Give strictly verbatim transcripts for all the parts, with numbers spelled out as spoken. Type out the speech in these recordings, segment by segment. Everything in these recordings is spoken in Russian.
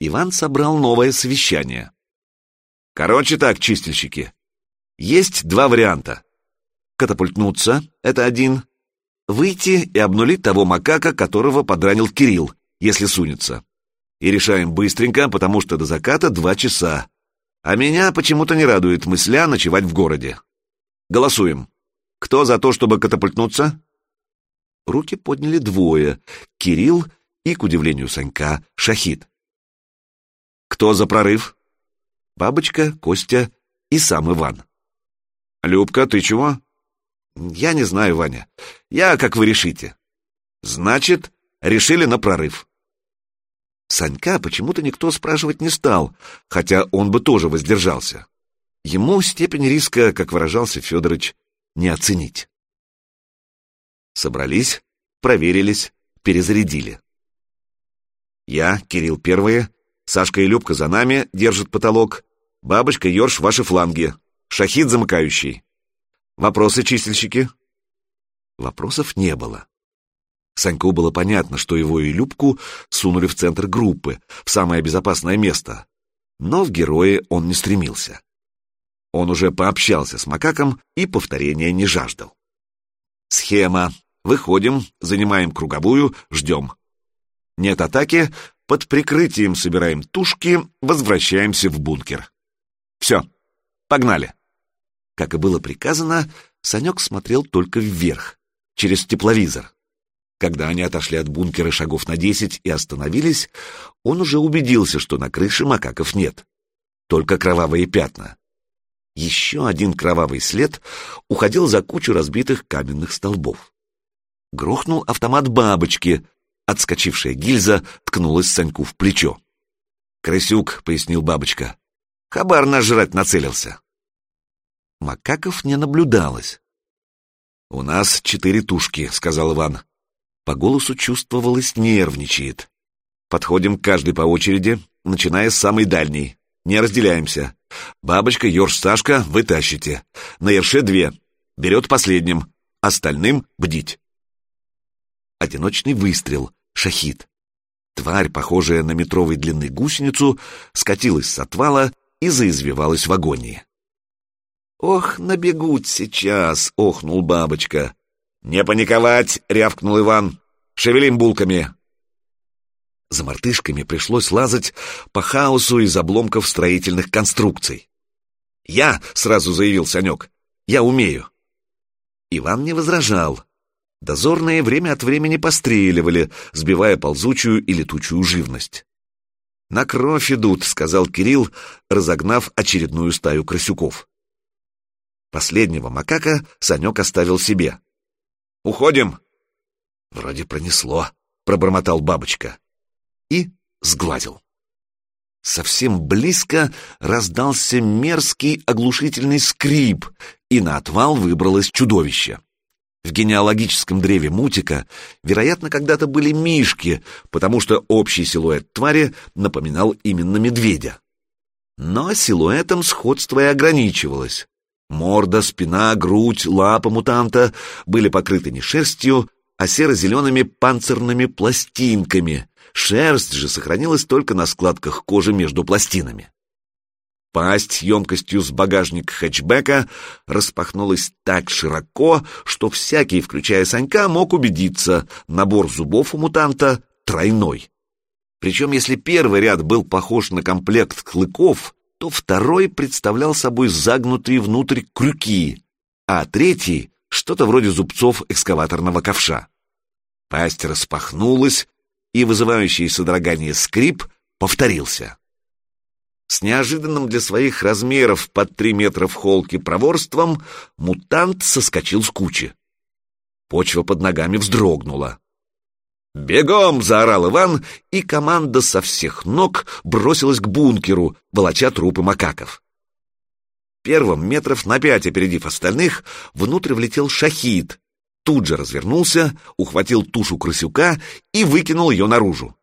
Иван собрал новое совещание. Короче так, чистильщики, есть два варианта. Катапультнуться — это один. Выйти и обнулить того макака, которого подранил Кирилл, если сунется. И решаем быстренько, потому что до заката два часа. А меня почему-то не радует мысля ночевать в городе. Голосуем. Кто за то, чтобы катапультнуться? Руки подняли двое — Кирилл и, к удивлению Санька, Шахид. Кто за прорыв? Бабочка, Костя и сам Иван. Любка, ты чего? Я не знаю, Ваня. Я, как вы решите. Значит, решили на прорыв. Санька почему-то никто спрашивать не стал, хотя он бы тоже воздержался. Ему степень риска, как выражался Федорович, не оценить. Собрались, проверились, перезарядили. Я, Кирилл первые, Сашка и Любка за нами, держат потолок, Бабочка, Ёрш, ваши фланги, Шахид замыкающий. Вопросы, чистильщики? Вопросов не было. Саньку было понятно, что его и Любку сунули в центр группы, в самое безопасное место, но в герои он не стремился. Он уже пообщался с макаком и повторения не жаждал. Схема. Выходим, занимаем круговую, ждем. Нет атаки, под прикрытием собираем тушки, возвращаемся в бункер. Все, погнали. Как и было приказано, Санек смотрел только вверх, через тепловизор. Когда они отошли от бункера шагов на десять и остановились, он уже убедился, что на крыше макаков нет. Только кровавые пятна. Еще один кровавый след уходил за кучу разбитых каменных столбов. Грохнул автомат Бабочки. Отскочившая гильза ткнулась Саньку в плечо. «Крысюк», — пояснил Бабочка, — «хабар наш жрать нацелился». Макаков не наблюдалось. «У нас четыре тушки», — сказал Иван. По голосу чувствовалось, нервничает. «Подходим к каждой по очереди, начиная с самой дальней. Не разделяемся. Бабочка, Ёрш, Сашка, вы тащите. На ерше две. Берет последним. Остальным бдить». Одиночный выстрел. Шахид. Тварь, похожая на метровой длины гусеницу, скатилась с отвала и заизвивалась в агонии. «Ох, набегут сейчас!» — охнул Бабочка. «Не паниковать!» — рявкнул Иван. «Шевелим булками!» За мартышками пришлось лазать по хаосу из обломков строительных конструкций. «Я!» — сразу заявил Санек. «Я умею!» Иван не возражал. Дозорные время от времени постреливали, сбивая ползучую и летучую живность. «На кровь идут», — сказал Кирилл, разогнав очередную стаю крысюков. Последнего макака Санек оставил себе. «Уходим!» «Вроде пронесло», — пробормотал Бабочка. И сгладил. Совсем близко раздался мерзкий оглушительный скрип, и на отвал выбралось чудовище. В генеалогическом древе Мутика, вероятно, когда-то были мишки, потому что общий силуэт твари напоминал именно медведя. Но силуэтом сходство и ограничивалось. Морда, спина, грудь, лапа мутанта были покрыты не шерстью, а серо-зелеными панцирными пластинками. Шерсть же сохранилась только на складках кожи между пластинами. Пасть емкостью с багажник хэтчбека распахнулась так широко, что всякий, включая Санька, мог убедиться, набор зубов у мутанта тройной. Причем, если первый ряд был похож на комплект клыков, то второй представлял собой загнутые внутрь крюки, а третий — что-то вроде зубцов экскаваторного ковша. Пасть распахнулась, и вызывающий содрогание скрип повторился. С неожиданным для своих размеров под три метра в холке проворством мутант соскочил с кучи. Почва под ногами вздрогнула. «Бегом!» — заорал Иван, и команда со всех ног бросилась к бункеру, волоча трупы макаков. Первым, метров на пять опередив остальных, внутрь влетел Шахид, тут же развернулся, ухватил тушу крысюка и выкинул ее наружу.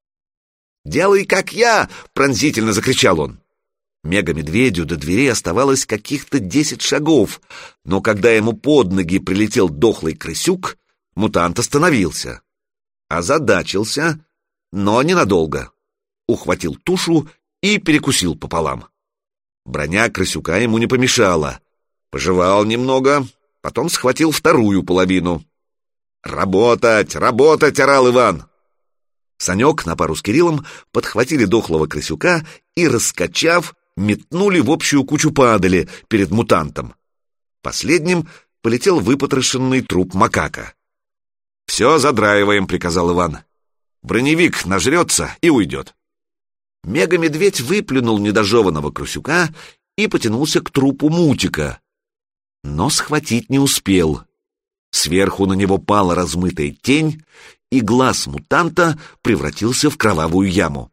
«Делай, как я!» — пронзительно закричал он. Мега-медведю до двери оставалось каких-то десять шагов, но когда ему под ноги прилетел дохлый крысюк, мутант остановился. Озадачился, но ненадолго. ухватил тушу и перекусил пополам. Броня крысюка ему не помешала. Пожевал немного, потом схватил вторую половину. «Работать! Работать!» — орал Иван. Санек на пару с Кириллом подхватили дохлого крысюка и, раскачав, метнули в общую кучу падали перед мутантом. Последним полетел выпотрошенный труп макака. «Все задраиваем», — приказал Иван. «Броневик нажрется и уйдет». Мега-медведь выплюнул недожеванного крысюка и потянулся к трупу мутика, но схватить не успел. Сверху на него пала размытая тень, и глаз мутанта превратился в кровавую яму.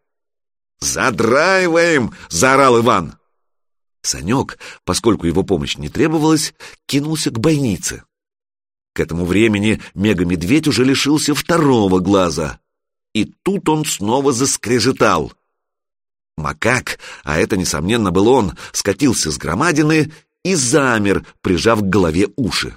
«Задраиваем!» — заорал Иван. Санек, поскольку его помощь не требовалась, кинулся к бойнице. К этому времени мега-медведь уже лишился второго глаза, и тут он снова заскрежетал. Макак, а это, несомненно, был он, скатился с громадины и замер, прижав к голове уши.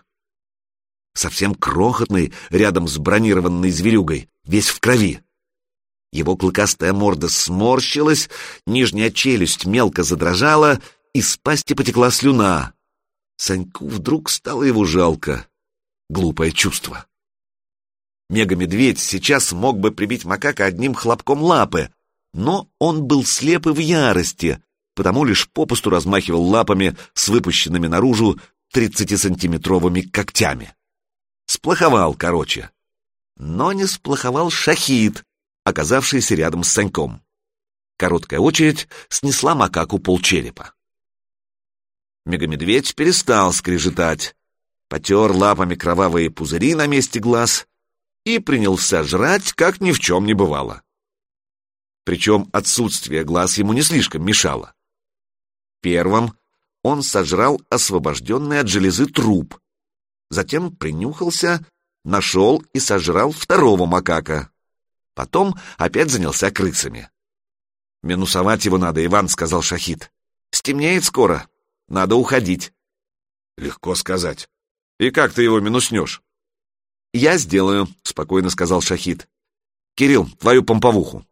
Совсем крохотный, рядом с бронированной зверюгой, весь в крови. Его клыкастая морда сморщилась, нижняя челюсть мелко задрожала, из пасти потекла слюна. Саньку вдруг стало его жалко. Глупое чувство. Мега-медведь сейчас мог бы прибить макака одним хлопком лапы, но он был слеп и в ярости, потому лишь попусту размахивал лапами с выпущенными наружу тридцатисантиметровыми когтями. Сплоховал, короче. Но не сплоховал Шахид, оказавшийся рядом с Саньком. Короткая очередь снесла макаку полчерепа. Мега-медведь перестал скрежетать, потер лапами кровавые пузыри на месте глаз и принялся жрать, как ни в чем не бывало. Причем отсутствие глаз ему не слишком мешало. Первым он сожрал освобожденный от железы труп, затем принюхался, нашел и сожрал второго макака. Потом опять занялся крысами. «Минусовать его надо, Иван», — сказал Шахид. «Стемнеет скоро, надо уходить». «Легко сказать. И как ты его минуснешь?» «Я сделаю», — спокойно сказал Шахид. «Кирилл, твою помповуху».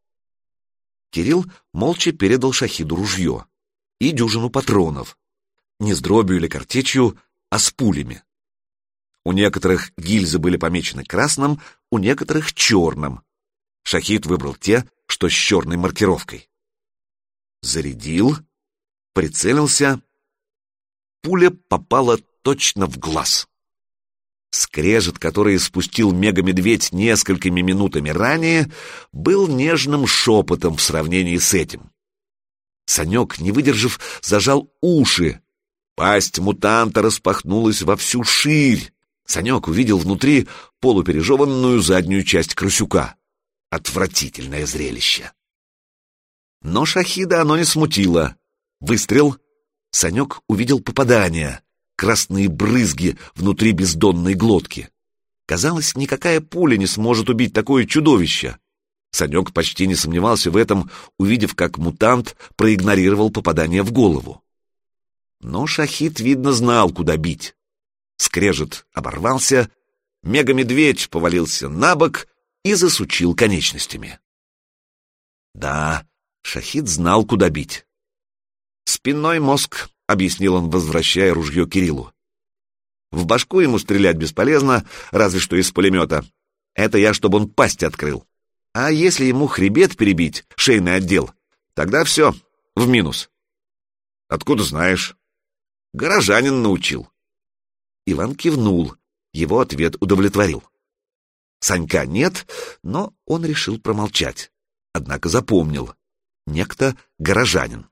Кирилл молча передал Шахиду ружье и дюжину патронов, не с дробью или картечью, а с пулями. У некоторых гильзы были помечены красным, у некоторых черным. Шахид выбрал те, что с черной маркировкой. Зарядил, прицелился. Пуля попала точно в глаз. Скрежет, который испустил мега-медведь несколькими минутами ранее, был нежным шепотом в сравнении с этим. Санек, не выдержав, зажал уши. Пасть мутанта распахнулась во всю ширь. Санек увидел внутри полупережеванную заднюю часть крысюка. Отвратительное зрелище. Но Шахида оно не смутило. Выстрел. Санек увидел попадание. Красные брызги внутри бездонной глотки. Казалось, никакая пуля не сможет убить такое чудовище. Санек почти не сомневался в этом, увидев, как мутант проигнорировал попадание в голову. Но Шахид, видно, знал, куда бить. Скрежет оборвался, мега-медведь повалился на бок и засучил конечностями. Да, Шахид знал, куда бить. «Спинной мозг», — объяснил он, возвращая ружье Кириллу. «В башку ему стрелять бесполезно, разве что из пулемета. Это я, чтобы он пасть открыл. А если ему хребет перебить, шейный отдел, тогда все, в минус». «Откуда знаешь?» «Горожанин научил». Иван кивнул, его ответ удовлетворил. Санька нет, но он решил промолчать, однако запомнил. Некто горожанин.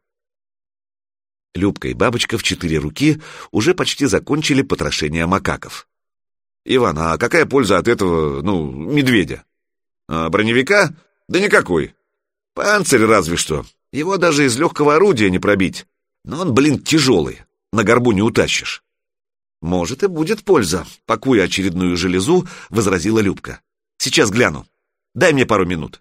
Любка и Бабочка в четыре руки уже почти закончили потрошение макаков. «Иван, а какая польза от этого, ну, медведя? А броневика? Да никакой. Панцирь разве что. Его даже из легкого орудия не пробить. Но он, блин, тяжелый, на горбу не утащишь». «Может, и будет польза», — пакуя очередную железу, возразила Любка. «Сейчас гляну. Дай мне пару минут».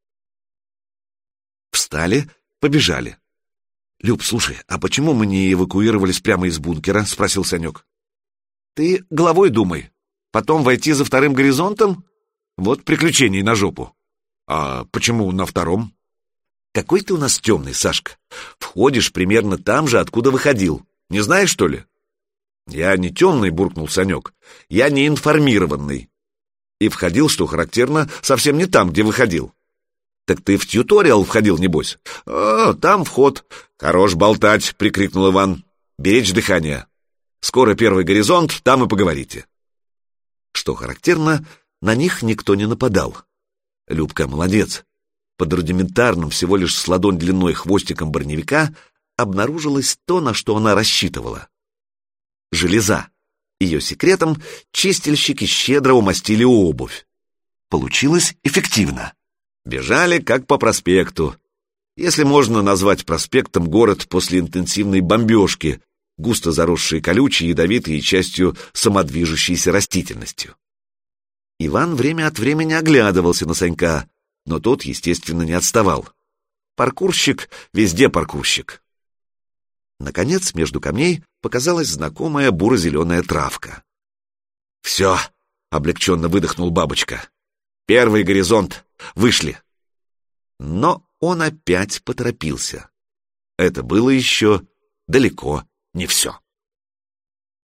Встали, побежали. «Люб, слушай, а почему мы не эвакуировались прямо из бункера?» — спросил Санек. «Ты головой думай. Потом войти за вторым горизонтом? Вот приключений на жопу». «А почему на втором?» Какой ты у нас темный, Сашка. Входишь примерно там же, откуда выходил. Не знаешь, что ли? Я не темный, буркнул Санек. Я не информированный. И входил, что характерно, совсем не там, где выходил. Так ты в тьюториал входил, небось? А, там вход. Хорош болтать, прикрикнул Иван. Беречь дыхание. Скоро первый горизонт, там и поговорите. Что характерно, на них никто не нападал. Любка молодец. Под рудиментарным, всего лишь с ладонь длиной хвостиком броневика обнаружилось то, на что она рассчитывала. Железа. Ее секретом чистильщики щедро умастили обувь. Получилось эффективно. Бежали как по проспекту. Если можно назвать проспектом город после интенсивной бомбежки, густо заросшие колючей, ядовитой и частью самодвижущейся растительностью. Иван время от времени оглядывался на Санька, но тот, естественно, не отставал. Паркурщик везде паркурщик. Наконец, между камней показалась знакомая буро-зеленая травка. «Все!» — облегченно выдохнул Бабочка. «Первый горизонт! Вышли!» Но он опять поторопился. Это было еще далеко не все.